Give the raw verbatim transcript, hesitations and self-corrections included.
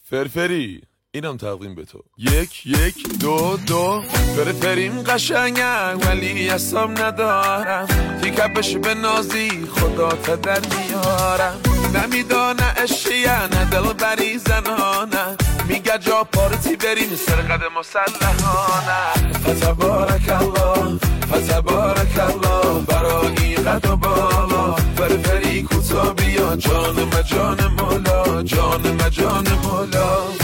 فرفری اینم تقدیم به تو. یک یک دو دو فرفریم قشنگم ولی اصاب ندارم، تیکب بشه به نازی خدا تا در میارم. نمیدانه اشیه نه دل بری زنانه، میگه جا پارتی بریم سر قدم مسلحانه. فتبارک الله فتبارک الله برای قد و بالا، فرفری کوتا بیا جان مجان مولا، جان مجان مولا.